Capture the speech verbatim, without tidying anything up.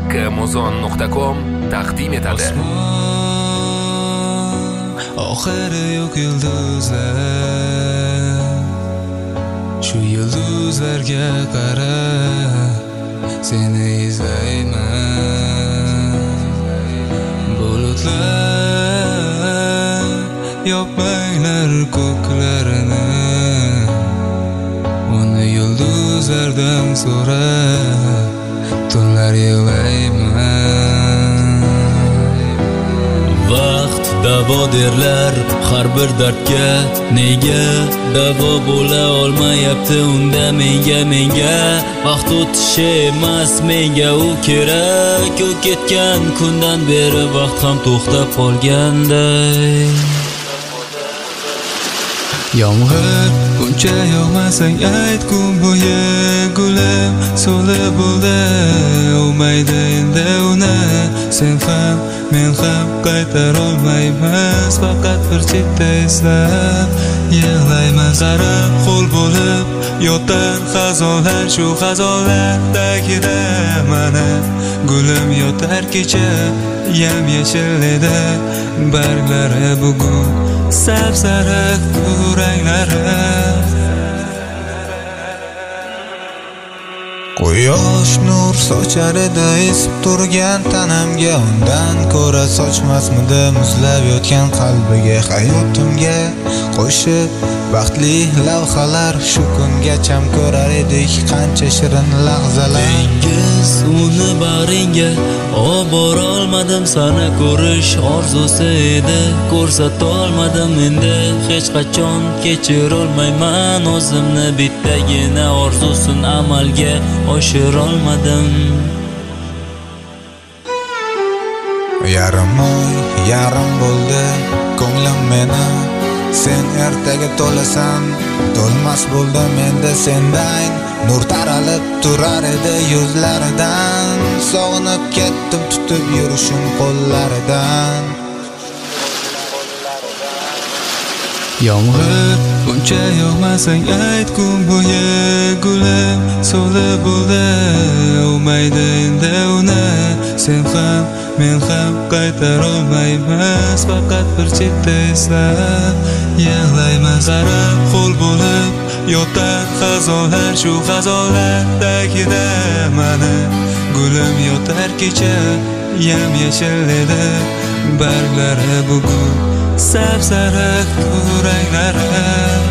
muzon nuqta com taqdim etadi. Oxiri yo'q yulduzlar, shu yulduzlarga qara, seni izlayman. Bulutlar yopmanglar ko'klarini, uni yulduzlardan so'ra, tunlar yig'layman. Vaqt davo derlar har bir dardga, nega davo bo'la olmayapti unda menga menga vaqt o'tishi emas menga u kerak. U ketgan kundan beri vaqt ham to'xtab qolganday. Yomg'ir buncha yog'masang ayt kun bo'yi gulim so'lib bo'ldi, o'maydi endi uni sen ham men ham qaytarolmaymiz. Faqat bir chetda eslab yig'layman. Qarab qo'l bo'lib yotar xazonlar, shu xazonlar tagida mana gulim yotar. Kecha yam yashil edi barglari, bugun sapsariq ranglari. Quyosh nur sochar edi esib turgan tanamga, undan ko'ra sochmasmidi muzlab yotgan qalbiga. Hayotimga qo'shib baxtli lavhalar, shu kungacham ko'rar edik qancha shirin lahzalar. Dengiz uni bag'ringga olib bora olmadim, sana ko'rish orzusi edi, ko'rsatolmadim endi hech qachon kechirolmayman o'zimni. Bittagina orzusin amalga oshirolmadim. Yarim oy yarim bo'ldi ko'nglim meni sen ertaga to'lasan, to'lmas bo'ldim endi sendang. Nur taralib turar edi yuzlaridan, sog'inib ketdim tutib yurishim qo'llaridan. Yomg'ir buncha yog'masang ayt kun bo'yi gulim so'lib bo'ldi, o'maydi endi uni sen ham men ham qaytarolmaymiz. Faqat bir chetda eslab yig'layman. Qarab qo'l bo'lib yotar xazonlar, shu xazonlar tagida mana gulim yotar. Kecha yam yashil edi barglari, bugun sapsariq ranglari.